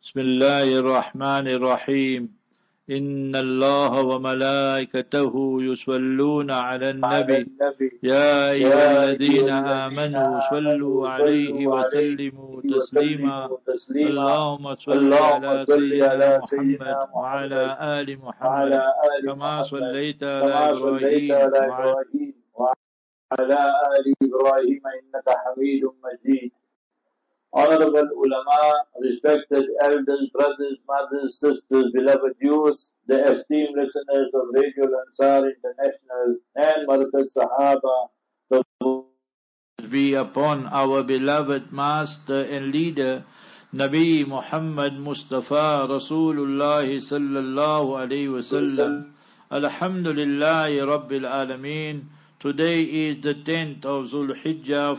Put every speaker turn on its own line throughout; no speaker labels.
بسم الله الرحمن الرحيم إن الله وملائكته يصلون على النبي يا أيها الذين آمنوا صلوا عليه وسلموا تسليما اللهم صل على سيدنا محمد وعلى آل محمد كما صليت على إبراهيم
وعلى آل إبراهيم إنك حميد مجيد. Honorable ulama, respected elders, brothers, mothers, sisters, beloved youth, the esteemed listeners of Radio Ansar International and Markaz Sahaba,
be upon our beloved master and leader, Nabi Muhammad Mustafa Rasulullah sallallahu alayhi wasallam. Alhamdulillahi Rabbil Alameen. Today is the 10th of Zulhijjah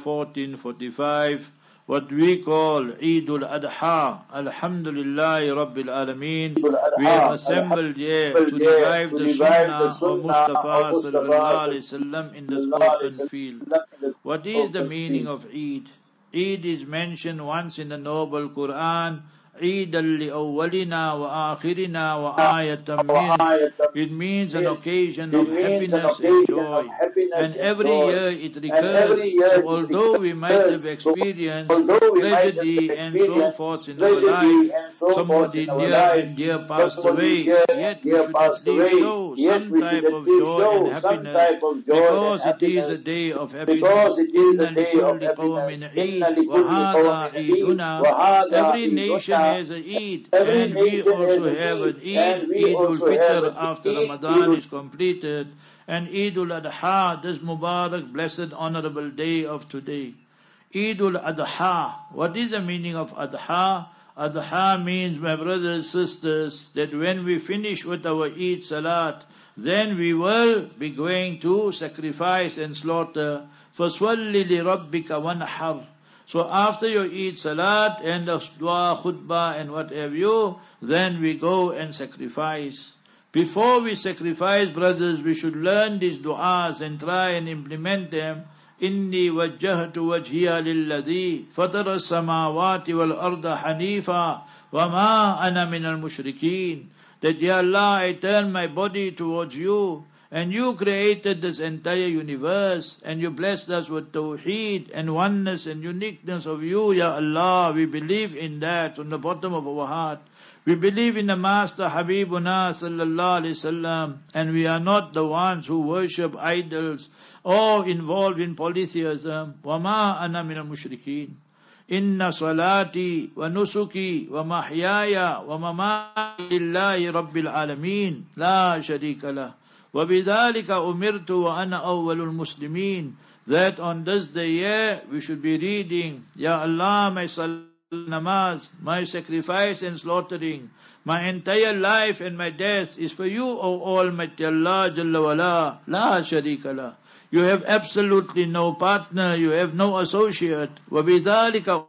1445. What we call Eidul Adha. Alhamdulillah Rabbil Alameen. We have assembled here to revive the Sunnah of Mustafa Sallallahu Alaihi Wasallam in this open field. What is the meaning of Eid? Eid is mentioned once in the Noble Quran. Eid al-awwalina wa akhirina wa ayatam min. It means an occasion of happiness and joy. And every year it recurs. So although we might have experienced tragedy and so forth in our life, somebody near and dear passed away, yet we should at least show some type of joy and happiness, because it is a day of happiness. Inna likulli qawmin Eid wa hadha Eiduna. Every nation has an Eid, and we also have an Eid, Eid ul-Fitr after Ramadan is completed, and Eid ul-Adha, this Mubarak, blessed, honorable day of today. Eid ul-Adha. What is the meaning of Adha? Adha means, my brothers and sisters, that when we finish with our Eid Salat, then we will be going to sacrifice and slaughter. فَصْوَلِّ لِرَبِّكَ وَانْحَرْ. So after your Eid Salat and the dua, khutbah and what have you, then we go and sacrifice. Before we sacrifice, brothers, we should learn these du'as and try and implement them. Inni wajjahtu wajhiya lilladhi fatara samawati wal arda hanifa wa ma ana min al mushrikeen. That, Ya Allah, I turn my body towards you, and you created this entire universe, and you blessed us with tawheed and oneness and uniqueness of you, Ya Allah. We believe in that from the bottom of our heart. We believe in the Master Habibuna sallallahu alaihi wasallam, and we are not the ones who worship idols or involved in polytheism. وَمَا أَنَا مِنَ الْمُشْرِكِينَ إِنَّ صَلَاتِي وَنُسُكِي وَمَحْيَايَ وَمَمَاتِي لِلَّهِ رَبِّ الْعَالَمِينَ لَا شَرِيكَ لَهُ وَبِذَلِكَ أُمِرْتُ وَأَنَا أَوَّلُ الْمُسْلِمِينَ. That on this day we should be reading, Ya Allah, my salat, namaz, my sacrifice and slaughtering, my entire life and my death is for you, O Almighty Allah Jalla wala, la sharika la. You have absolutely no partner, you have no associate. وَبِذَلِكَ,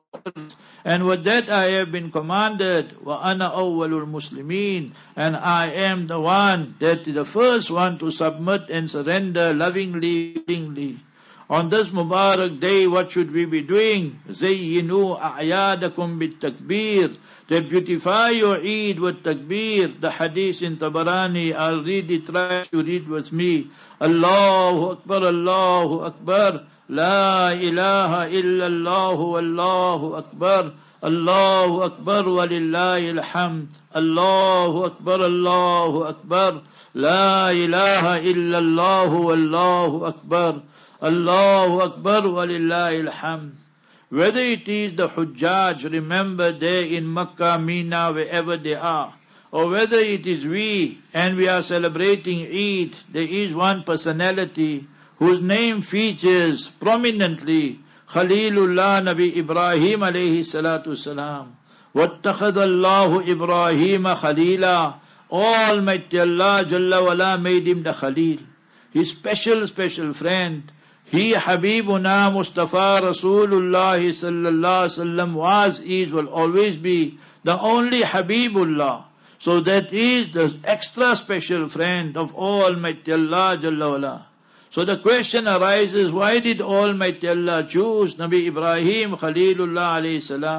and with that I have been commanded. وَأَنَا أَوَّلُ الْمُسْلِمِينَ, and I am the one, that is the first one to submit and surrender lovingly. On this Mubarak day, what should we be doing? زَيِّنُوا أَعْيَادَكُمْ بِالتَّكْبِيرِ. That beautify your Eid with takbir. The hadith in Tabarani, I'll read it, try to read with me. Allahu Akbar, Allahu Akbar. La ilaha illallah, Allahu Akbar. Allahu Akbar wa lillahi alhamd. Allahu Akbar, Allahu Akbar. La ilaha illallah, Allahu Akbar. Allahu Akbar wa lillahi alhamd. Whether it is the Hujjaj, remember there in Makkah, Mina, wherever they are, or whether it is we, and we are celebrating Eid, there is one personality whose name features prominently, Khalilullah Nabi Ibrahim alayhi salatu salam. وَاتَّخَذَ اللَّهُ إِبْرَاهِيمَ خَلِيلًا. Almighty Allah Jalla wala made him the Khalil, his special friend. He, Habibuna Mustafa Rasulullah sallallahu alaihi wasallam, will always be the only Habibullah. So that is the extra special friend of Almighty Allah Jalla wala. So the question arises, why did Almighty Allah choose Nabi Ibrahim Khalilullah alayhi salam?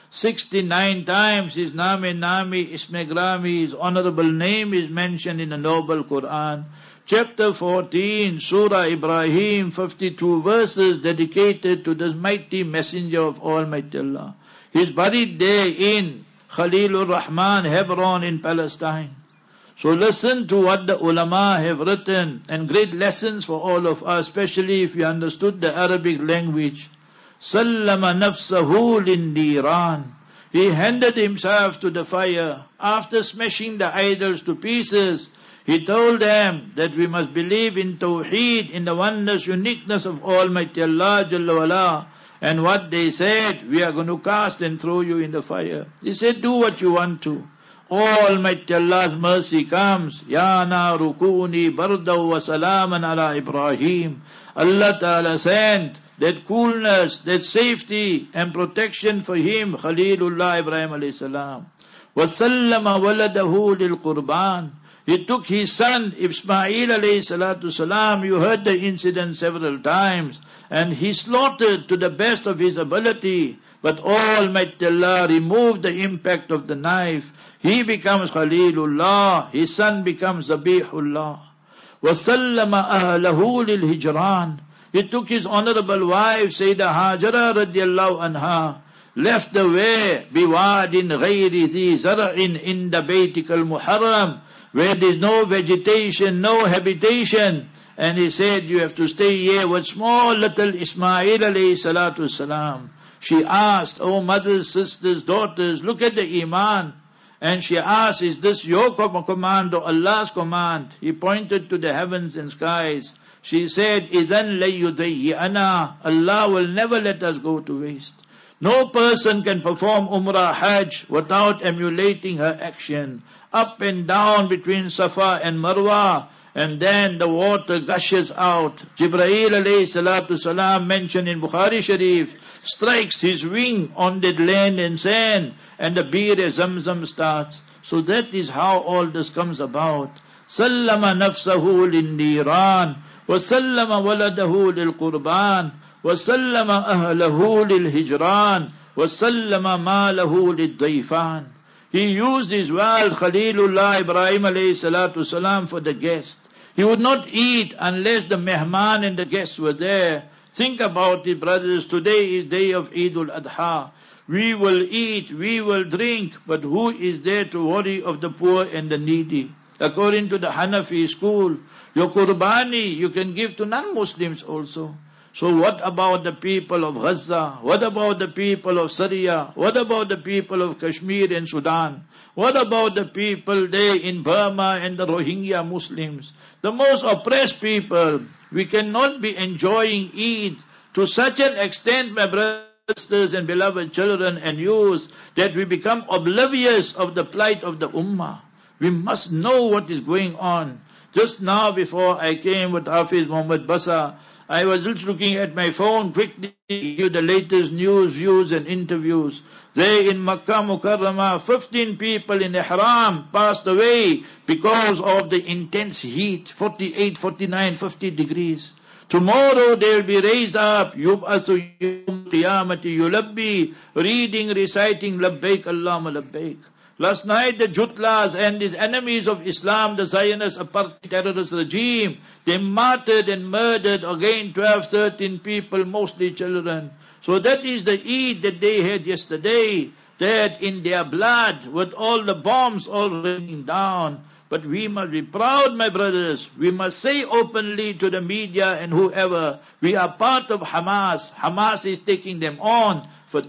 69 times his Nami, Isme Grami, his honorable name is mentioned in the noble Quran. Chapter 14, Surah Ibrahim, 52 verses dedicated to this mighty messenger of Almighty Allah. He is buried there in Khalilur Rahman, Hebron in Palestine. So listen to what the ulama have written, and great lessons for all of us, especially if you understood the Arabic language. Sallama nafsahu lindiran. He handed himself to the fire. After smashing the idols to pieces, he told them that we must believe in Tawheed, in the oneness, uniqueness of Almighty Allah Jalla wala. And what they said, we are going to cast and throw you in the fire. He said, do what you want to. Almighty Allah's mercy comes. Ya naru kuni bardaw wa salaman ala Ibrahim. Allah Ta'ala sent that coolness, that safety and protection for him, Khalilullah Ibrahim alayhi salam. Wa sallama waladahu lil qurban. He took his son Ismail alayhi salatu salam. You heard the incident several times. And he slaughtered to the best of his ability. But Almighty Allah removed the impact of the knife. He becomes Khalilullah. His son becomes Zabihullah. وَسَلَّمَ أَهْلَهُ لِلْهِجْرَانِ. He took his honorable wife, Sayyidah Hajara radiallahu anha, left away, بِوَادٍ غَيْرِ ذِي زَرْعٍ إِنْدَ بَيْتِكَ الْمُحَرَّمِ, where there is no vegetation, no habitation. And he said, you have to stay here with small little Ismail alayhi salatu salam. She asked, oh mothers, sisters, daughters, look at the iman. And she asked, is this your command or Allah's command? He pointed to the heavens and skies. She said, إِذَنْ لَيُّضَيِّئَنَا. Allah will never let us go to waste. No person can perform Umrah Hajj without emulating her action. Up and down between Safa and Marwa. And then the water gushes out. Jibreel alayhi salatu salam, mentioned in Bukhari Sharif, strikes his wing on that land and sand, and the Bir Zamzam starts. So that is how all this comes about. Sallama nafsahu lindiran, wa sallama waladahu lil qurban, wa sallama ahlahu lil hijran, wa sallama malahu lid dayfan. He used his wealth, Khalilullah Ibrahim alayhi salatu salam, for the guest. He would not eat unless the mehman and the guests were there. Think about it, brothers. Today is day of Eid al-Adha. We will eat, we will drink, but who is there to worry of the poor and the needy? According to the Hanafi school, your qurbani you can give to non-Muslims also. So what about the people of Gaza? What about the people of Syria? What about the people of Kashmir and Sudan? What about the people there in Burma and the Rohingya Muslims? The most oppressed people. We cannot be enjoying Eid to such an extent, my brothers and beloved children and youth, that we become oblivious of the plight of the Ummah. We must know what is going on. Just now before I came with Hafiz Muhammad Basa, I was just looking at my phone quickly to give the latest news, views and interviews. There in Makkah Mukarramah, 15 people in Ihram passed away because of the intense heat, 48, 49, 50 degrees. Tomorrow they will be raised up, yub'athu yawm qiyamati yulabbi, reading, reciting, labbaik Allahumma labbaik. Last night the Jutlas and these enemies of Islam, the Zionist apartheid terrorist regime, they martyred and murdered again 12, 13 people, mostly children. So that is the Eid that they had yesterday, that in their blood with all the bombs all raining down. But we must be proud, my brothers. We must say openly to the media and whoever, we are part of Hamas. Hamas is taking them on for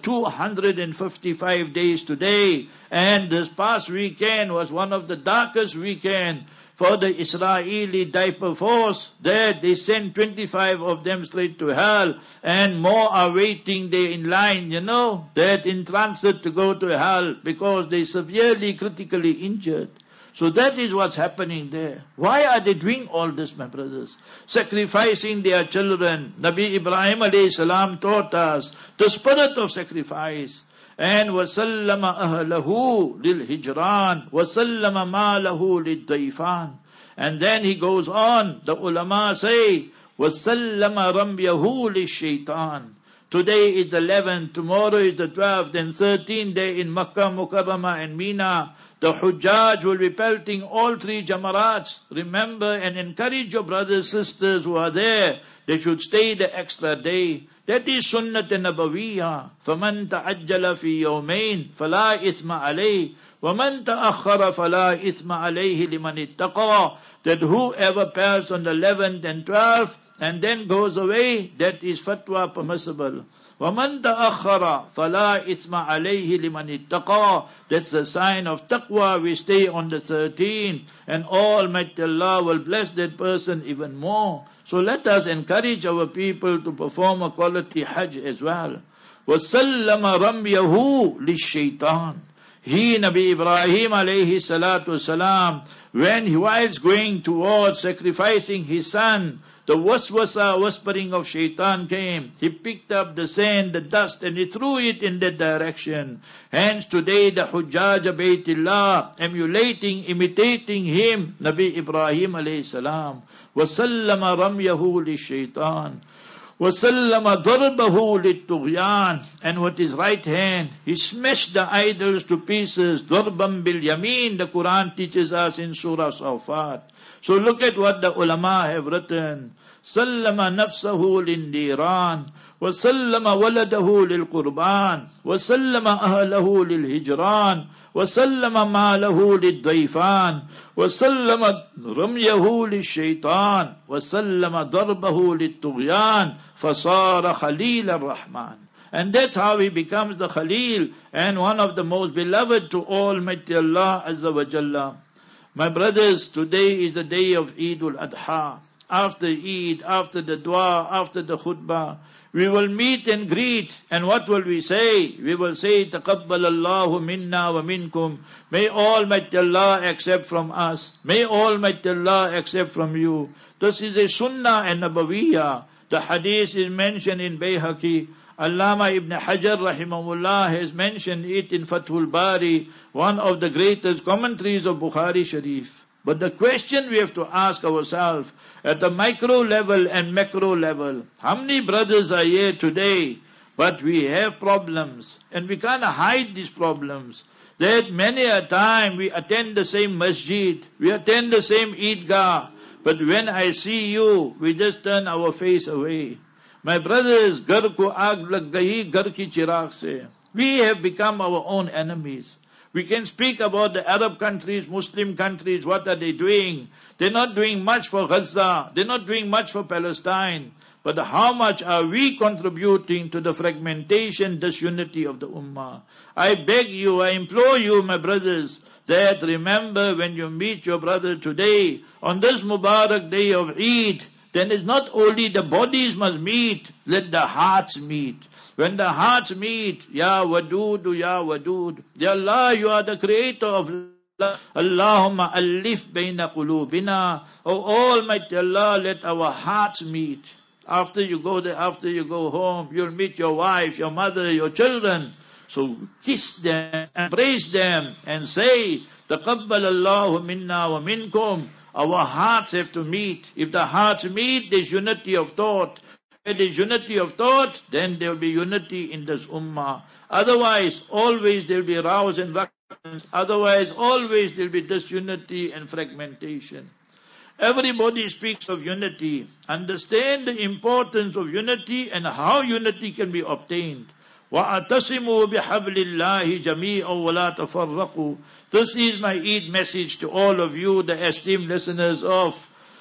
255 days today. And this past weekend was one of the darkest weekends for the Israeli diaper force. That they sent 25 of them straight to hell, and more are waiting there in line, that in transit to go to hell because they severely critically injured. So that is what's happening there. Why are they doing all this, my brothers? Sacrificing their children. Nabi Ibrahim alayhi salam taught us the spirit of sacrifice. And وَسَلَّمَ أَهْلَهُ لِلْهِجْرَانِ وَسَلَّمَ مَالَهُ لِلْدَيْفَانِ. And then he goes on, the ulama say, وَسَلَّمَ رَمْيَهُ لِلشَّيْطَانِ. Today is the 11th, tomorrow is the 12th, and 13th day in Makkah, Mukarramah and Mina. The Hujjaj will be pelting all 3 Jamarats. Remember and encourage your brothers, sisters who are there. They should stay the extra day. That is Sunnat Nabawiyah. فَمَنْ تَعَجَّلَ فِي يَوْمَيْنِ فَلَا إِثْمَ عَلَيْهِ وَمَنْ تَأَخَّرَ فَلَا إِثْمَ عَلَيْهِ لِمَنِ اتَّقَى. That whoever pelts on the 11th and 12th and then goes away, that is fatwa permissible. وَمَنْ تَأَخَّرَ فَلَا إِثْمَ عَلَيْهِ لِمَنِ اتَّقَى. That's a sign of taqwa. We stay on the 13th, and Almighty Allah will bless that person even more. So let us encourage our people to perform a quality Hajj as well. وَسَلَّمَ رَمْيَهُ لِلشَّيْطَانِ. He, Nabi Ibrahim alayhi salatu salam, when he was going towards sacrificing his son, the waswasa, whispering of shaitan came. He picked up the sand, the dust, and he threw it in that direction. Hence today the Hujjaj Baytillah, emulating, imitating him, Nabi Ibrahim alayhi salam. وَسَلَّمَ رَمْيَهُ لِلشَّيْطَانِ وَسَلَّمَ ضَرْبَهُ لِلطُّغْيَانِ. And with his right hand, he smashed the idols to pieces. ضَرْبًا بِالْيَمِينِ. The Quran teaches us in Surah Safat. So look at what the ulama have written. سَلَّمَ نَفْسَهُ لِلنِّيرَانِ وَسَلَّمَ وَلَدَهُ لِلْقُرْبَانِ وَسَلَّمَ أَهْلَهُ لِلْهِجْرَانِ وَسَلَّمَ مَالَهُ لِلضَّيْفَانِ وَسَلَّمَ رَمْيَهُ لِلشَّيْطَانِ وَسَلَّمَ ضَرْبَهُ لِلطُّغْيَانِ فَصَارَ خَلِيلَ الرَّحْمَنِ. And that's how he becomes the Khalil and one of the most beloved to Almighty Allah Azza wa Jalla. My brothers, today is the day of Eid al-Adha. After Eid, after the dua, after the khutbah, we will meet and greet. And what will we say? We will say, تَقَبَّلَ اللَّهُ مِنَّا وَمِنْكُمْ. May Almighty Allah accept from us. May Almighty Allah accept from you. This is a sunnah and nabawiyah. The hadith is mentioned in Bayhaqi. Allama ibn Hajar rahimahullah has mentioned it in Fathul Bari, one of the greatest commentaries of Bukhari Sharif. But the question we have to ask ourselves at the micro level and macro level, how many brothers are here today, but we have problems and we can't hide these problems. That many a time we attend the same masjid, we attend the same Eidgah, but when I see you, we just turn our face away. My brothers, घर को आग लग गई घर की चिराग से. We have become our own enemies. We can speak about the Arab countries, Muslim countries, what are they doing? They're not doing much for Gaza. They're not doing much for Palestine. But how much are we contributing to the fragmentation, disunity of the Ummah? I beg you, I implore you, my brothers, that remember when you meet your brother today, on this Mubarak day of Eid, then it's not only the bodies must meet, let the hearts meet. When the hearts meet, Ya Wadud, Ya Wadud, Ya Allah, you are the creator of love. Allahumma alif bayna qulubina. Oh Almighty Allah, let our hearts meet. After you go there, after you go home, you'll meet your wife, your mother, your children. So kiss them, embrace them, and say, تَقَبَّلَ اللَّهُ مِنَّا وَمِنْكُمْ. Our hearts have to meet. If the hearts meet, there's unity of thought. If there's unity of thought, then there will be unity in this ummah. Otherwise, always there will be rows and ructions. Otherwise, always there will be disunity and fragmentation. Everybody speaks of unity. Understand the importance of unity and how unity can be obtained. وَأَعْتَصِمُوا بِحَبْلِ اللَّهِ جَمِيعًا وَلَا تَفَرَّقُوا. This is my Eid message to all of you, the esteemed listeners of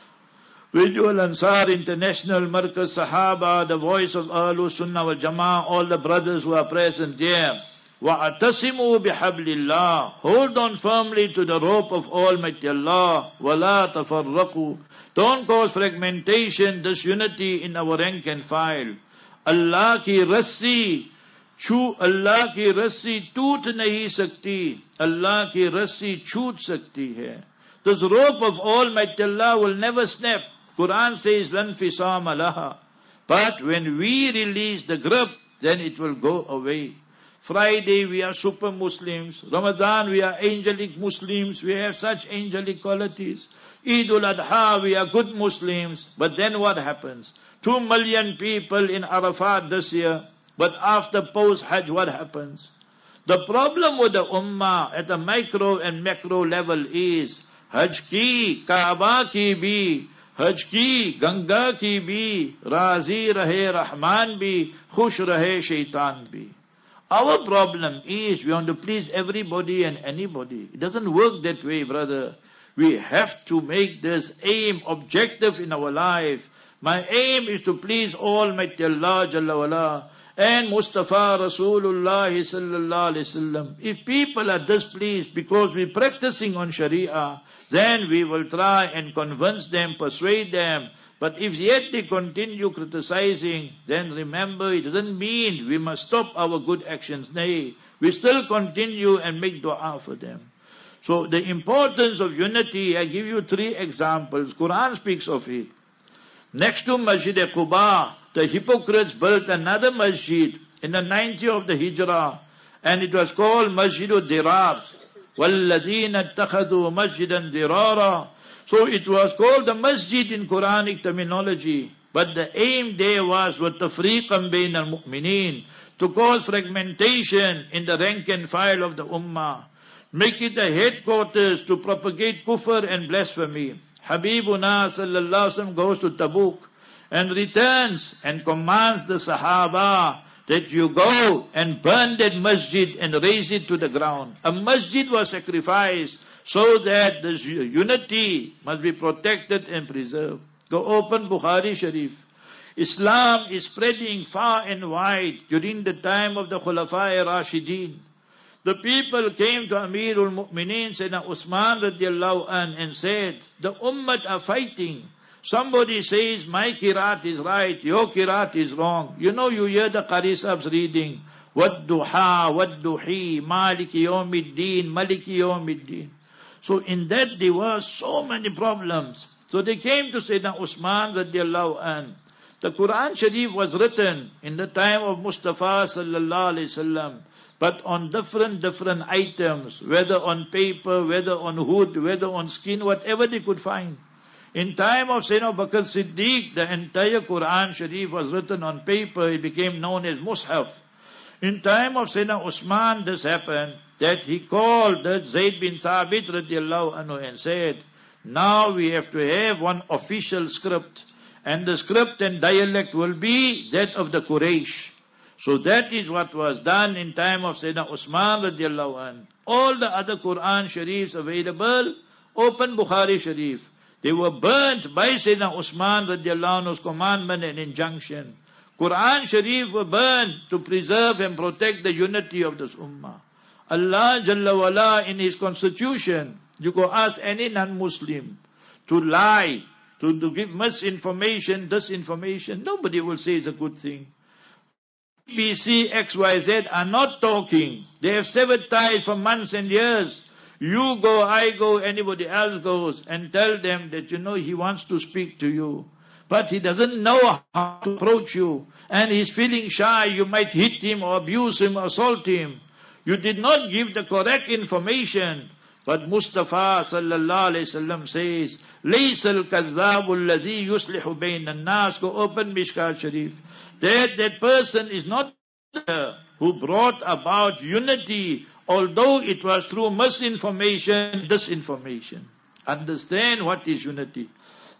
Visual Ansar International, Markaz Sahaba, the voice of Ahlul Sunnah wal Jama'ah, all the brothers who are present here. وَأَعْتَصِمُوا بِحَبْلِ اللَّهِ. Hold on firmly to the rope of Almighty Allah. وَلَا تَفَرَّقُوا. Don't cause fragmentation, disunity in our rank and file. Allah ki rassi अल्लाह की रस्सी टूट नहीं सकती, अल्लाह की रस्सी छूट सकती है. This rope of Almighty Allah will never snap. Quran says, لَنْ فِصَامَ لَهَا. But when we release the grip, then it will go away. Friday we are super Muslims. Ramadan we are angelic Muslims. We have such angelic qualities. Eid al-Adha we are good Muslims. But then what happens? 2 million people in Arafat this year. But after post-Hajj, what happens? The problem with the ummah at the micro and macro level is Hajj ki, Kaaba ki bhi, Hajj ki, Ganga ki bhi, Razi rahe Rahman bhi, Khush rahe Shaitan bhi. Our problem is we want to please everybody and anybody. It doesn't work that way, brother. We have to make this aim objective in our life. My aim is to please Almighty Allah Jalla wala and Mustafa Rasulullah sallallahu alaihi wasallam. If people are displeased because we're practicing on Sharia, then we will try and convince them, persuade them. But if yet they continue criticizing, then remember, it doesn't mean we must stop our good actions. Nay, we still continue and make dua for them. So the importance of unity, I give you 3 examples. Quran speaks of it. Next to Masjid Quba, the hypocrites built another masjid in the 90th of the Hijrah, and it was called Masjidul Dirar. وَالَّذِينَ اتَّخَذُوا مَسْجِدًا دِرَارًا. So it was called the masjid in Quranic terminology. But the aim there was وَتَفْرِيقًا بَيْنَ الْمُؤْمِنِينَ, to cause fragmentation in the rank and file of the ummah. Make it the headquarters to propagate kufr and blasphemy. Habibuna sallallahu alaihi wasallam goes to Tabuk and returns and commands the Sahaba that you go and burn that masjid and raise it to the ground. A masjid was sacrificed so that the unity must be protected and preserved. Go open Bukhari Sharif. Islam is spreading far and wide during the time of the Khulafa'i Rashidin. The people came to Amirul Mu'mineen, Sayyidina Usman radiallahu anh, and said, the ummah are fighting. Somebody says, my qiraat is right, your qiraat is wrong. You know, you hear the Qari Sahibs reading, Wadduha, Wadduhi, Maliki Yawmiddin, Maliki Yawmiddin. So in that there were so many problems. So they came to Sayyidina Usman radiallahu anh. The Quran Sharif was written in the time of Mustafa sallallahu alayhi wasallam, but on different items, whether on paper, whether on wood, whether on skin, whatever they could find. In time of Sayyidina Bakr Siddiq, the entire Quran Sharif was written on paper. It became known as Mus'haf. In time of Sayyidina Usman, this happened, that he called Zayd bin Thabit radiallahu anhu and said, now we have to have one official script, and the script and dialect will be that of the Quraysh. So that is what was done in time of Sayyidina Usman radiallahu anhu. All the other Quran Sharifs available, open Bukhari Sharif. They were burnt by Sayyidina Usman radiallahu anhu's commandment and injunction. Quran Sharif were burnt to preserve and protect the unity of this ummah. Allah Jalla wala in His constitution, you go ask any non-Muslim to lie, to give misinformation, disinformation, nobody will say it's a good thing. BBC, XYZ are not talking. They have severed ties for months and years. You go, I go, anybody else goes, and tell them that you know he wants to speak to you, but he doesn't know how to approach you, and he's feeling shy. You might hit him or abuse him or assault him. You did not give the correct information. But Mustafa sallallahu alayhi wasallam says, "Laysa al-kadhabu alladhi yuslihu bayna an-nas." Go open Mishkat Sharif. That person is not who brought about unity, although it was through misinformation, disinformation. Understand what is unity.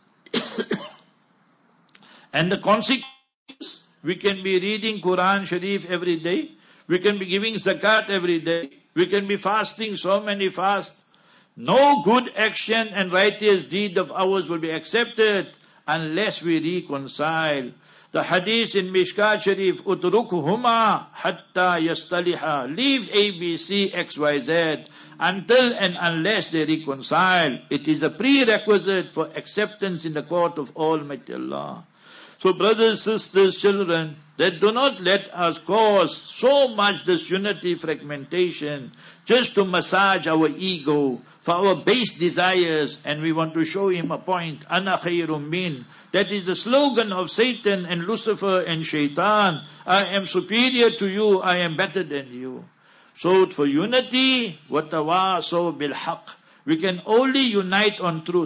And the consequence, we can be reading Quran Sharif every day. We can be giving zakat every day. We can be fasting so many fasts. No good action and righteous deed of ours will be accepted unless we reconcile. The hadith in Mishkat Sharif, Utrukhuma hatta yastaliha. Leave A, B, C, X, Y, Z until and unless they reconcile. It is a prerequisite for acceptance in the court of Almighty Allah. So brothers, sisters, children, that do not let us cause so much disunity, fragmentation, just to massage our ego, for our base desires, and we want to show him a point. Ana khairum min. That is the slogan of Satan and Lucifer and Shaitan. I am superior to you, I am better than you. So for unity, watawasaw bil haqq. We can only unite on truth.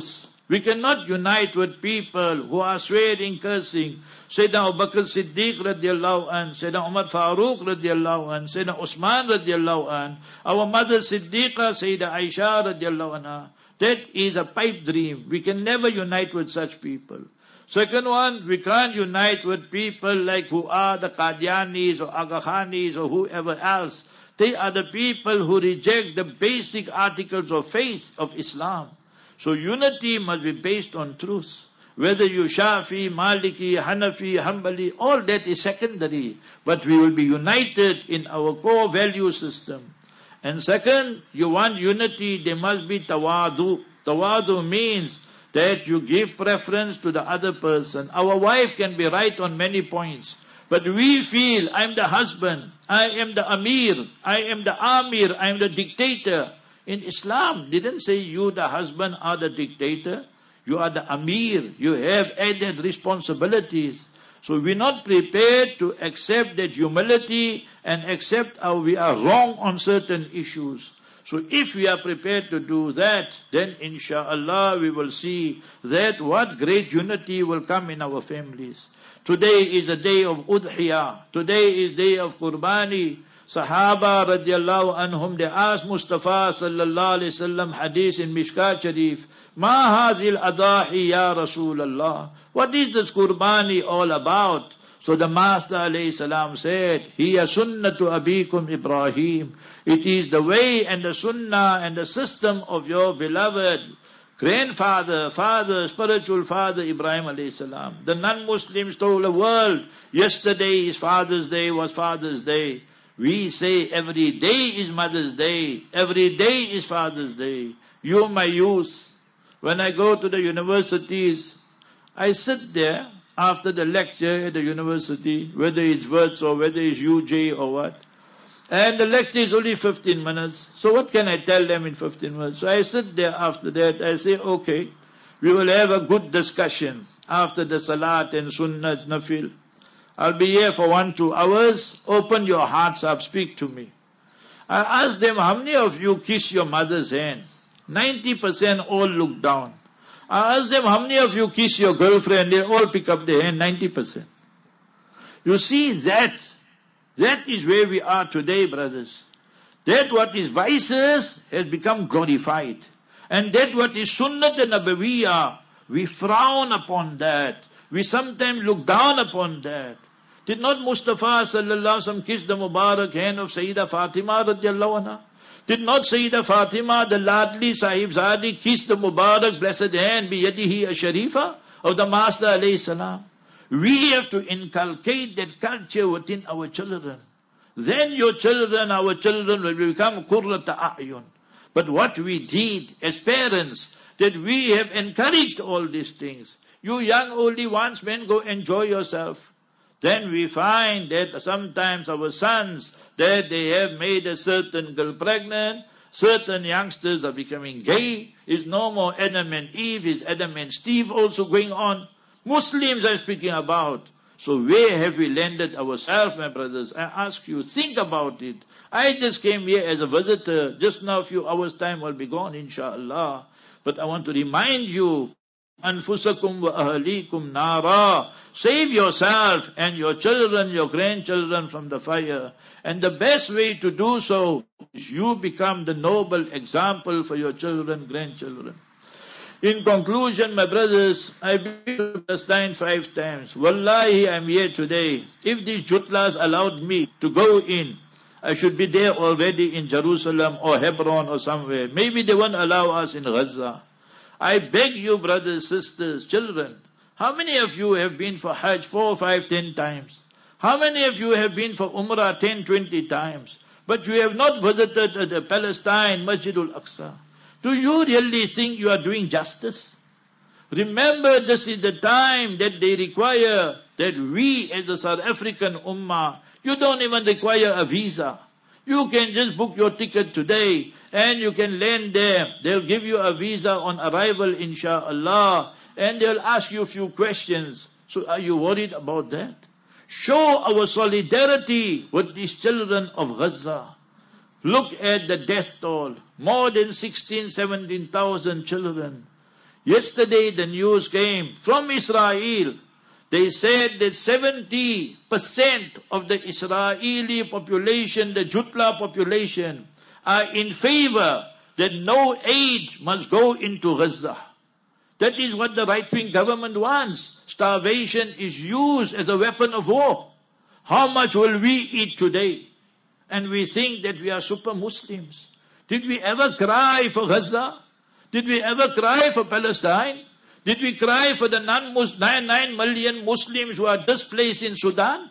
We cannot unite with people who are swearing, cursing. Sayyidina Abu Bakr Siddiq radiallahu anh, Sayyidina Umar Farooq radiallahu anh, Sayyidina Usman radiallahu anh, our mother Siddiqa, Sayyida Aisha radiallahu anha. That is a pipe dream. We can never unite with such people. Second one, we can't unite with people like who are the Qadianis or Aga Khanis or whoever else. They are the people who reject the basic articles of faith of Islam. So unity must be based on truth. Whether you Shafi, Maliki, Hanafi, Hanbali, all that is secondary. But we will be united in our core value system. And second, you want unity, there must be tawadu. Tawadu means that you give preference to the other person. Our wife can be right on many points. But we feel, I'm the husband, I am the Amir, I am the Amir, I am the dictator. In Islam, didn't say you, the husband, are the dictator. You are the Amir. You have added responsibilities. So we're not prepared to accept that humility and accept how we are wrong on certain issues. So if we are prepared to do that, then inshallah we will see that what great unity will come in our families. Today is a day of Udhiyah. Today is day of Qurbani. Sahaba radiallahu anhum, they asked Mustafa sallallahu alayhi wasallam, hadith in Mishkat Sharif, Ma hadhil adahi ya Rasulallah. What is this Qurbani all about? So the Master alayhi salam said, Hiya sunnatu abikum Ibrahim. It is the way and the sunnah and the system of your beloved grandfather, father, spiritual father, Ibrahim alayhi salam. The non-Muslims told the world, yesterday is Father's Day, was Father's Day. We say every day is Mother's Day, every day is Father's Day. You, my youth, when I go to the universities, I sit there after the lecture at the university, whether it's Wits or whether it's UJ or what, and the lecture is only 15 minutes. So what can I tell them in 15 minutes? So I sit there after that, I say, okay, we will have a good discussion after the Salat and Sunnah, Nafil. I'll be here for 1-2 hours. Open your hearts up, speak to me. I ask them, how many of you kiss your mother's hand? 90% all look down. I ask them, how many of you kiss your girlfriend? They all pick up their hand, 90%. You see that is where we are today, brothers. That what is vices has become glorified. And that what is sunnat and nabawiyah, we frown upon that. We sometimes look down upon that. Did not Mustafa sallallahu alaihi wasallam kiss the Mubarak hand of Sayyidah Fatima radiallahu anha? Did not Sayyidah Fatima, the Ladli Sahibzadi, kiss the Mubarak blessed hand, biyadihi a-sharifa, of the Master alayhi salam? We have to inculcate that culture within our children. Then your children, our children will become qurrata a'yun. But what we did as parents, that we have encouraged all these things. You young only once men go enjoy yourself. Then we find that sometimes our sons, that they have made a certain girl pregnant, certain youngsters are becoming gay, is no more Adam and Eve, is Adam and Steve also going on. Muslims I'm speaking about. So where have we landed ourselves, my brothers? I ask you, think about it. I just came here as a visitor. Just now a few hours time will be gone, inshallah. But I want to remind you, Anfusakum wa ahlikum nara. Save yourself and your children, your grandchildren from the fire. And the best way to do so is you become the noble example for your children, grandchildren. In conclusion, my brothers, I've been to Palestine 5 times. Wallahi, I'm here today. If these jutlas allowed me to go in, I should be there already in Jerusalem or Hebron or somewhere. Maybe they won't allow us in Gaza. I beg you, brothers, sisters, children, how many of you have been for Hajj 4, 5, 10 times? How many of you have been for Umrah 10, 20 times? But you have not visited the Palestine, Masjid al-Aqsa. Do you really think you are doing justice? Remember, this is the time that they require that we as a South African Ummah, you don't even require a visa. You can just book your ticket today and you can land there. They'll give you a visa on arrival, inshallah, and they'll ask you a few questions. So are you worried about that? Show our solidarity with these children of Gaza. Look at the death toll. More than 16,000, 17,000 children. Yesterday the news came from Israel. They said that 70% of the Israeli population, the Jutla population, are in favor that no aid must go into Gaza. That is what the right-wing government wants. Starvation is used as a weapon of war. How much will we eat today? And we think that we are super Muslims. Did we ever cry for Gaza? Did we ever cry for Palestine? Did we cry for the 9 million Muslims who are displaced in Sudan?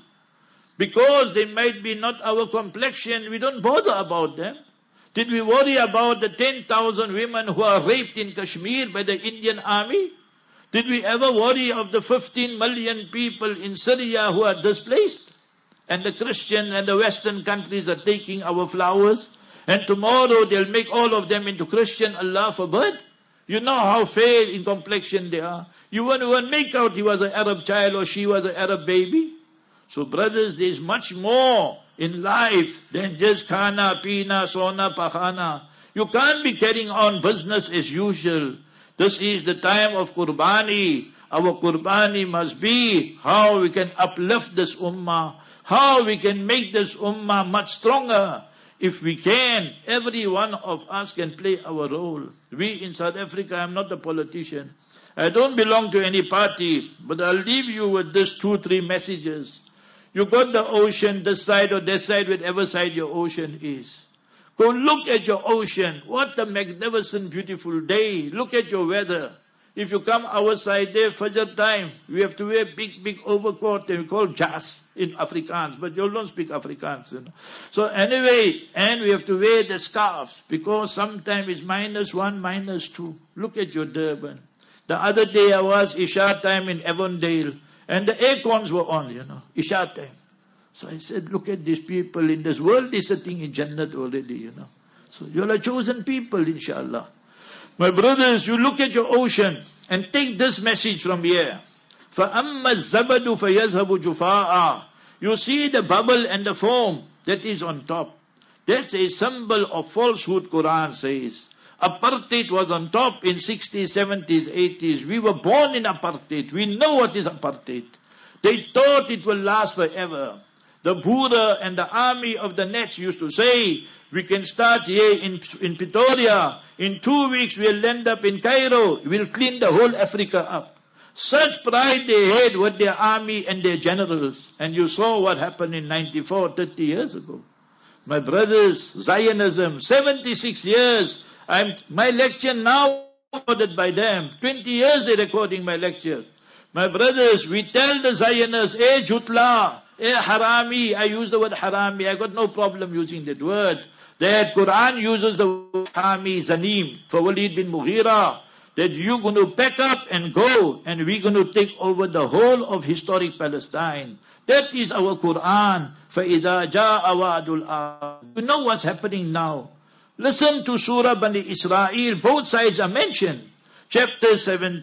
Because they might be not our complexion, we don't bother about them. Did we worry about the 10,000 women who are raped in Kashmir by the Indian army? Did we ever worry of the 15 million people in Syria who are displaced? And the Christian and the Western countries are taking our flowers. And tomorrow they'll make all of them into Christian, Allah forbid. You know how fair in complexion they are. You won't even make out he was an Arab child or she was an Arab baby. So brothers, there's much more in life than just khana, pina, sona, pakhana. You can't be carrying on business as usual. This is the time of Qurbani. Our Qurbani must be how we can uplift this ummah, how we can make this ummah much stronger. If we can, every one of us can play our role. We in South Africa, I'm not a politician. I don't belong to any party, but I'll leave you with these 2-3 messages. You got the ocean, this side or that side, whichever side your ocean is. Go look at your ocean. What a magnificent, beautiful day. Look at your weather. If you come our side there, Fajr time, we have to wear big overcoat, and we call jas in Afrikaans, but you don't speak Afrikaans. You know. So anyway, and we have to wear the scarves, because sometimes it's -1, -2. Look at your turban. The other day I was Isha time in Avondale, and the air cons were on, Isha time. So I said, look at these people in this world, they're sitting in Jannat already, So you're a chosen people, inshallah. My brothers, you look at your ocean and take this message from here. فَأَمَّا الزَّبَدُ فَيَذْهَبُ جُفَاءً. You see the bubble and the foam that is on top. That's a symbol of falsehood, Quran says. Apartheid was on top in 60s, 70s, 80s. We were born in apartheid. We know what is apartheid. They thought it will last forever. The Buddha and the army of the nets used to say, we can start here in Pretoria. In 2 weeks we'll end up in Cairo. We'll clean the whole Africa up. Such pride they had with their army and their generals. And you saw what happened in 94, 30 years ago. My brothers, Zionism, 76 years. My lecture now recorded by them. 20 years they're recording my lectures. My brothers, we tell the Zionists, Jutla, Harami. I use the word Harami. I got no problem using that word. That Quran uses the word Harami, Zanim, for Walid bin Mughira. That you're going to pack up and go, and we're going to take over the whole of historic Palestine. That is our Quran. فَإِذَا جَاءَ وَعْدُ الْآخِرَةِ. You know what's happening now. Listen to Surah Bani Israel. Both sides are mentioned. Chapter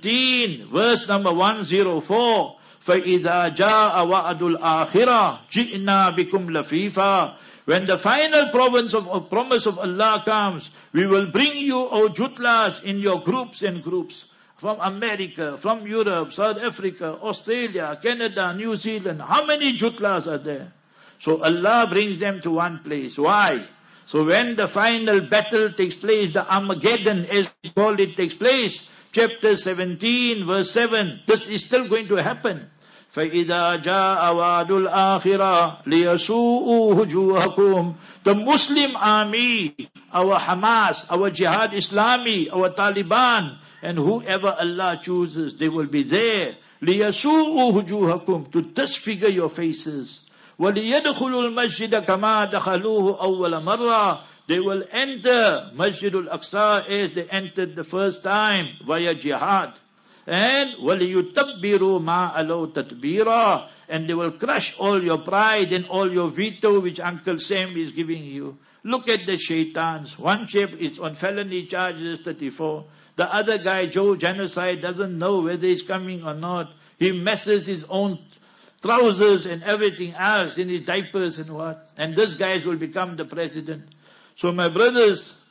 17, verse number 104. فَإِذَا جَاءَ وَعْدُ الْآخِرَةِ جِئْنَا بِكُمْ لَفِيفًا. When the final promise of Allah comes, we will bring you, O Jutlas, in your groups and groups. From America, from Europe, South Africa, Australia, Canada, New Zealand. How many Jutlas are there? So Allah brings them to one place. Why? So when the final battle takes place, the Armageddon, as we call it, takes place, chapter 17, verse 7, this is still going to happen. فَإِذَا جَاءَ وَعْدُ الْآخِرَةِ لِيَسُوءُوا وُجُوهَكُمْ. The Muslim army, our Hamas, our Jihad Islami, our Taliban, and whoever Allah chooses, they will be there. لِيَسُوءُوا وُجُوهَكُمْ, to disfigure your faces. وَلِيَدْخُلُوا الْمَسْجِدَ كَمَا دَخَلُوهُ أَوَّلَ مَرَّةٍ. They will enter Masjidul Aqsa as they entered the first time via jihad. And وَلِيُتَبِّرُوا مَا أَلَوْ تَتْبِيرًا. And they will crush all your pride and all your veto which Uncle Sam is giving you. Look at the shaitans. One chap is on felony charges, 34. The other guy, Joe Genocide, doesn't know whether he's coming or not. He messes his own trousers and everything else in his diapers and what. And this guy will become the president. So my brothers,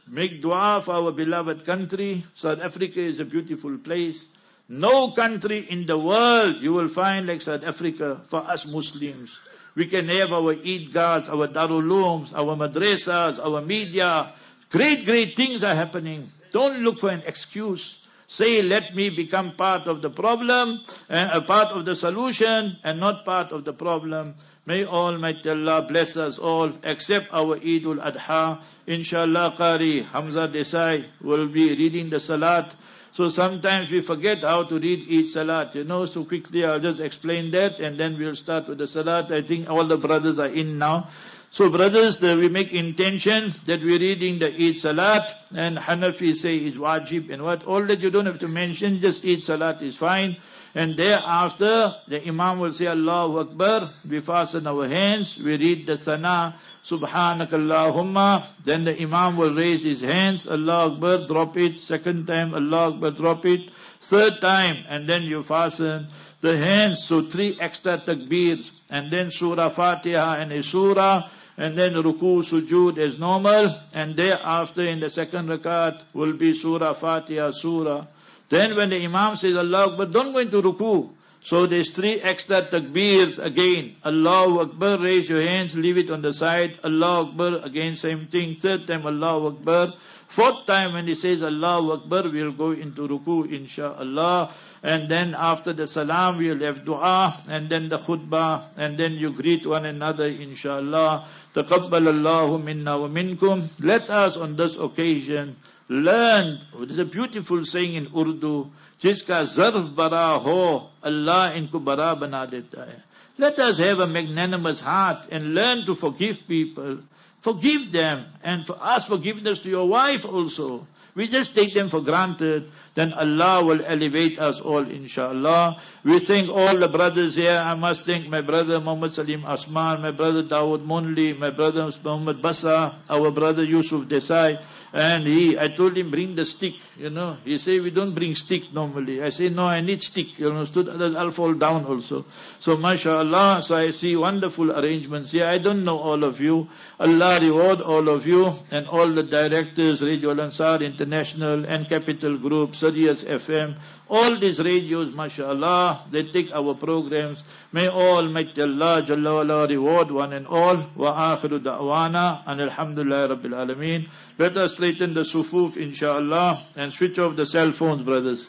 Make dua for our beloved country. South Africa is a beautiful place. No country in the world you will find like South Africa for us Muslims. We can have our Eidgahs, our Darul Ulooms, our madrasas, our media. Great things are happening. Don't look for an excuse. Say, let me become part of the problem and a part of the solution and not part of the problem. May Almighty Allah bless us all, except our Eid al-Adha. Inshallah, Qari Hamza Desai will be reading the Salat. So sometimes we forget how to read each Salat, so quickly I'll just explain that and then we'll start with the Salat. I think all the brothers are in now. So brothers, we make intention that we're reading the Eid Salat, and Hanafi say is wajib and what. All that you don't have to mention, just Eid Salat is fine. And thereafter, the Imam will say Allahu Akbar, we fasten our hands, we read the Sana, Subhanakallahumma, then the Imam will raise his hands, Allahu Akbar, drop it, second time, Allahu Akbar, drop it, third time, and then you fasten the hands, so 3 extra takbeers, and then Surah Fatiha and a Surah, and then Ruku, Sujood as normal, and thereafter in the second rakat will be Surah Fatiha, Surah. Then when the Imam says Allahu Akbar, don't go into Ruku. So there's 3 extra takbeers again. Allahu Akbar, raise your hands, leave it on the side. Allahu Akbar, again same thing. Third time Allahu Akbar. Fourth time when he says Allahu Akbar, we'll go into Ruku, inshaAllah. And then after the Salam, we'll have Dua, and then the Khutbah, and then you greet one another, inshaAllah. Taqabbal Allahu minna wa minkum. Let us on this occasion learn. There's a beautiful saying in Urdu, Jiska zarf bara ho, Allah inko bara bana deta hai. Let us have a magnanimous heart and learn to forgive people. Forgive them, and for ask forgiveness to your wife also. We just take them for granted, then Allah will elevate us all, inshallah. We thank all the brothers here. I must thank my brother Muhammad Salim Asman, my brother Dawood Munli, my brother Muhammad Basa, our brother Yusuf Desai. And I told him, bring the stick, He said, we don't bring stick normally. I say, no, I need stick, so I'll fall down also. So, mashallah, so I see wonderful arrangements here. I don't know all of you. Allah reward all of you and all the directors, Radio Al-Ansar International and Capital Group, Sirius FM, all these radios, mashallah, they take our programs. May Almighty Allah Jalla wa'ala reward one and all. Wa akhiru da'wana and alhamdulillah rabbil alameen. Let us straighten the sufuf, inshallah, and switch off the cell phones, brothers.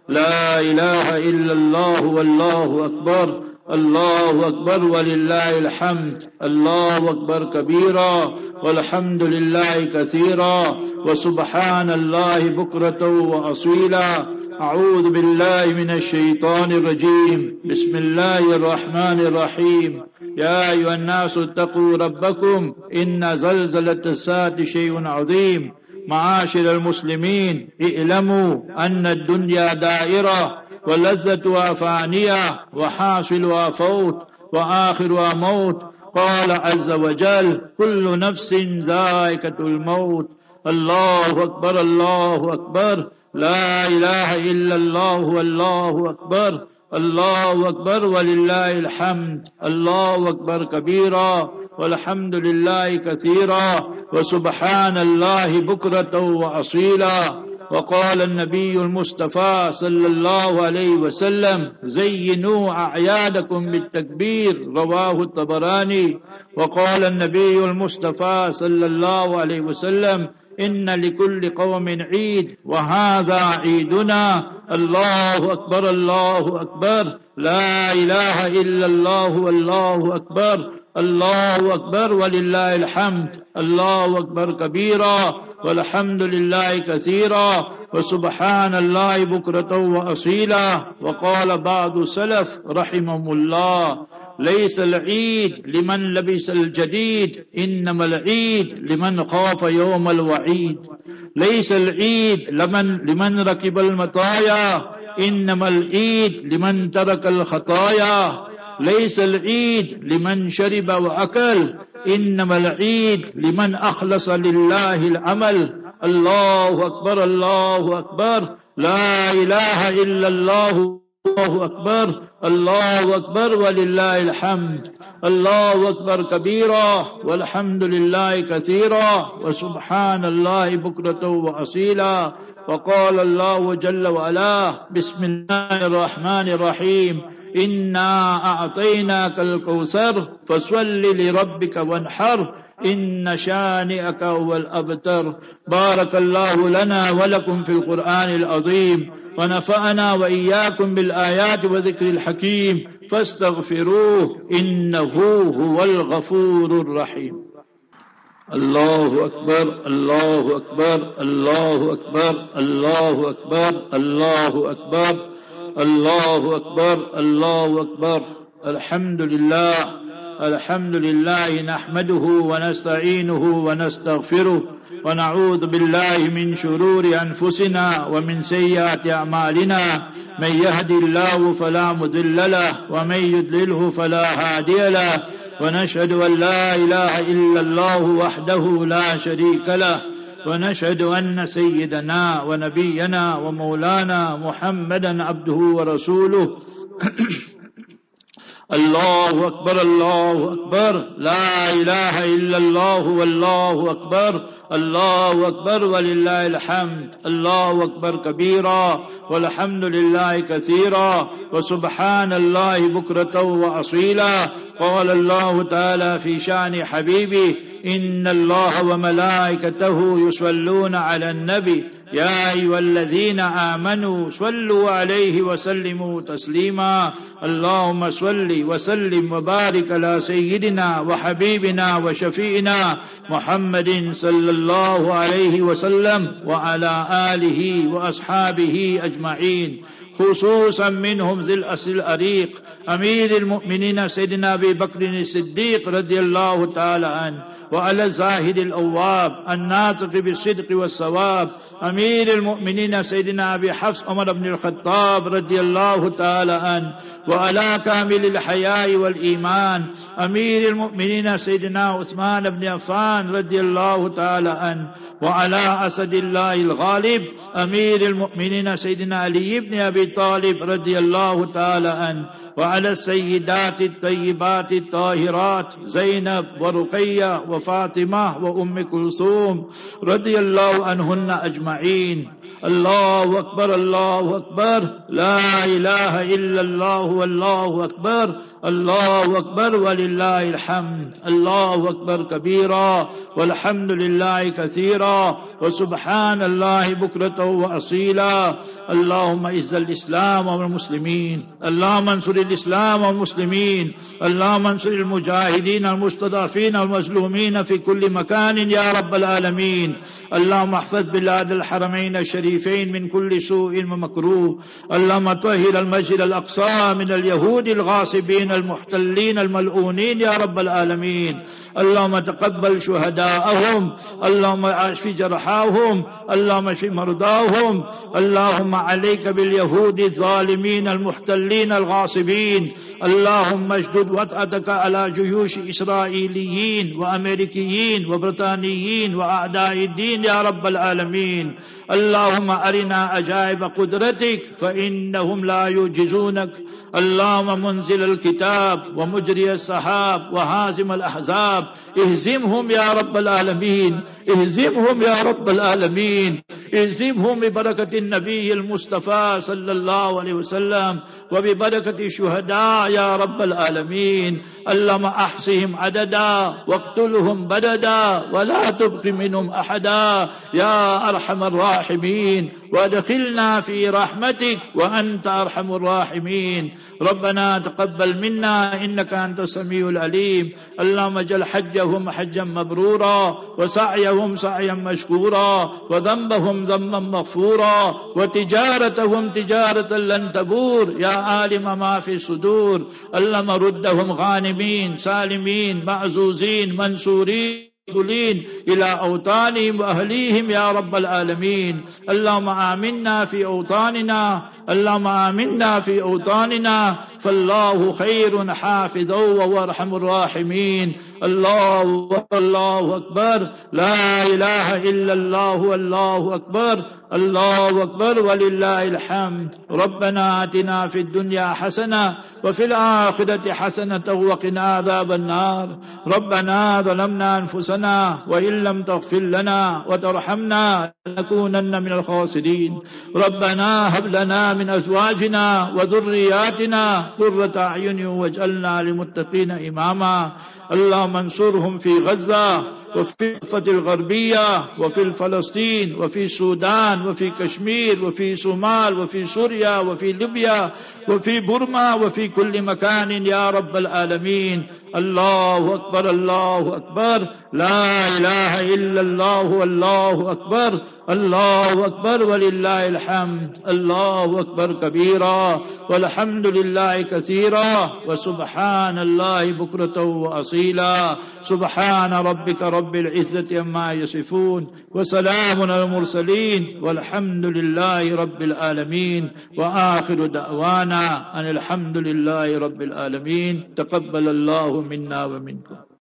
La ilaha illallah wallahu akbar. Allahu akbar walillahi alhamd. Allahu akbar kabira. Walhamdulillahi kathira. Wa subhanallahi bukratan wa asila. أعوذ بالله من الشيطان الرجيم بسم الله الرحمن الرحيم يا أيها الناس اتقوا ربكم إن زلزلة الساعة شيء عظيم معاشر المسلمين اعلموا أن الدنيا دائرة ولذتها فانية وحاصلها فوت وآخرها موت قال عز وجل كل نفس ذائقة الموت الله أكبر الله أكبر لا إله إلا الله والله أكبر الله أكبر ولله الحمد الله أكبر كبيرا والحمد لله كثيرا وسبحان الله بكرة وأصيلا وقال النبي المصطفى صلى الله عليه وسلم زينوا أعيادكم بالتكبير رواه الطبراني وقال النبي المصطفى صلى الله عليه وسلم إن لكل قوم عيد وهذا عيدنا الله أكبر الله أكبر لا إله إلا الله والله أكبر الله أكبر ولله الحمد الله أكبر كبيرا والحمد لله كثيرا وسبحان الله بكرة وأصيلا وقال بعض السلف رحمهم الله ليس العيد لمن لبس الجديد إنما العيد لمن خاف يوم الوعيد ليس العيد لمن ركب المطايا إنما العيد لمن ترك الخطايا ليس العيد لمن شرب وأكل إنما العيد لمن أخلص لله العمل الله أكبر الله أكبر لا إله إلا الله الله أكبر الله أكبر ولله الحمد الله أكبر كبيرا والحمد لله كثيرا وسبحان الله بكرة وأصيلا. وقال الله جل وعلا: بسم الله الرحمن الرحيم، إنا أعطيناك الكوثر فصل لربك وانحر إن شانئك هو الأبتر. بارك الله لنا ولكم في القرآن العظيم، ونفعنا وإياكم بالآيات وذكر الحكيم، فاستغفروه إنه هو الغفور الرحيم. الله أكبر الله أكبر الله أكبر الله أكبر الله أكبر الله أكبر الله أكبر. الحمد لله الحمد لله نحمده ونستعينه ونستغفره ونعوذ بالله من شرور أنفسنا ومن سيئات أعمالنا، من يهد الله فلا مضل له ومن يضلله فلا هادي له، ونشهد أن لا إله إلا الله وحده لا شريك له، ونشهد أن سيدنا ونبينا ومولانا محمدا عبده ورسوله. الله أكبر الله أكبر، لا إله إلا الله والله أكبر، الله أكبر ولله الحمد. الله أكبر كبيرا والحمد لله كثيرا وسبحان الله بكرة وأصيلا. قال الله تعالى في شأن حبيبه: إن الله وملائكته يصلون على النبي يا أيها الذين آمنوا صلوا عليه وسلموا تسليما. اللهم صل وسلم وبارك على سيدنا وحبيبنا وشفيعنا محمد صلى الله عليه وسلم وعلى آله وأصحابه أجمعين، خصوصا منهم ذي الأصل الأريق أمير المؤمنين سيدنا أبي بكر الصديق رضي الله تعالى عنه، وعلى الزاهد الأواب الناطق بالصدق والصواب أمير المؤمنين سيدنا أبي حفص عمر بن الخطاب رضي الله تعالى عنه، وعلى كامل الحياء والإيمان أمير المؤمنين سيدنا عثمان بن عفان رضي الله تعالى عنه، وعلى أسد الله الغالب أمير المؤمنين سيدنا علي بن أبي طالب رضي الله تعالى عنه، وعلى السيدات الطيبات الطاهرات زينب ورقية وفاطمة وأم كلثوم رضي الله عنهن أجمعين. الله أكبر الله أكبر، لا إله إلا الله والله أكبر، الله أكبر ولله الحمد. الله أكبر كبيرا والحمد لله كثيرا وسبحان الله بكرة وأصيلا. اللهم اعز الإسلام والمسلمين، اللهم انصر الإسلام والمسلمين، اللهم انصر المجاهدين المستضعفين والمظلومين في كل مكان يا رب العالمين. اللهم احفظ بلاد الحرمين الشريفين من كل سوء ومكروه. اللهم طهر المسجد الأقصى من اليهود الغاصبين المحتلين الملعونين يا رب العالمين. اللهم تقبل شهداءهم، اللهم اشف جرحاهم، اللهم اشف مرضاهم. اللهم عليك باليهود الظالمين المحتلين الغاصبين. اللهم اشدد وطأتك على جيوش إسرائيليين وأمريكيين وبريطانيين وأعداء الدين يا رب العالمين. اللهم أرنا عجائب قدرتك فإنهم لا يعجزونك. اللهم منزل الكتاب ومجري السحاب وهازم الأحزاب، اهزمهم يا رب العالمين، اهزمهم يا رب العالمين، اهزمهم ببركة النبي المصطفى صلى الله عليه وسلم وببركة الشهداء يا رب العالمين. اللهم أحصهم عددا واقتلهم بددا ولا تبق منهم أحدا يا أرحم الراحمين، وادخلنا في رحمتك وأنت أرحم الراحمين. ربنا تقبل منا إنك أنت السميع العليم. اللهم اجعل حجهم حجا مبرورا وسعيهم سعيا مشكورا وذنبهم ذنبا مغفورا وتجارتهم تجارة لن تبور يا عالم ما في الصدور. اللهم ردهم غانمين سالمين معزوزين منصورين إلى أوطانهم وأهليهم يا رب العالمين. اللهم آمنا في أوطاننا، اللهم آمنا في أوطاننا، فالله خير حافظا وهو أرحم الراحمين. الله أكبر لا إله إلا الله والله أكبر، अल्लाहु अकबर वलिल्लाहिल हम्द। रब्बना आतिना फिद दुनिया हसना व fill आखिरति हसनतन व क़िना अज़ाबन्नार। रब्बना ज़लमना अनफुसना व इल्लम तग़फिर लना व तरहमना लनकूनन्न मिनल ख़ासिरीन। रब्बना hub लना मिन अज़वाजिना व ज़ुर्रिय्यातिना क़ुर्रता अयुन वजअलना लिलमुत्तक़ीना इमामा। अल्लाहुम्मा अंसुरहुम फ़ी गज़्ज़ा व फ़ी फ़तिल ग़रबिय्या व फ़ी फ़लस्तीन व फ़ी सूडान व फ़ी कश्मीर व फ़ी सोमाल व फ़ी सूरिया व फ़ी लिबिया व फ़ी बुर्मा व फ़ी कुल्लि मकान या रब्बल आलमीन। अल्लाहु अकबर, अल्लाहु अकबर, ला इलाहा इल्लल्लाह, अल्लाहु अकबर, अल्लाहु अकबर वलिल्लाहिल हम्द। अल्लाहु अकबर कबीरा वल्हम्दुलिल्लाहि कसीरा व सुब्हानल्लाहि बुक्रतन व असीला। सुब्हान रब्बिका रब्बिल इज्जति अम्मा यसिफून व सलामुन अलल मुरसलीन वल्हम्दुलिल्लाहि रब्बिल आलमीन व आखिरु दअवाना अनिल हम्दुलिल्लाहि रब्बिल आलमीन। तक़ब्बलल्लाहु मिन्ना व मिनकुम।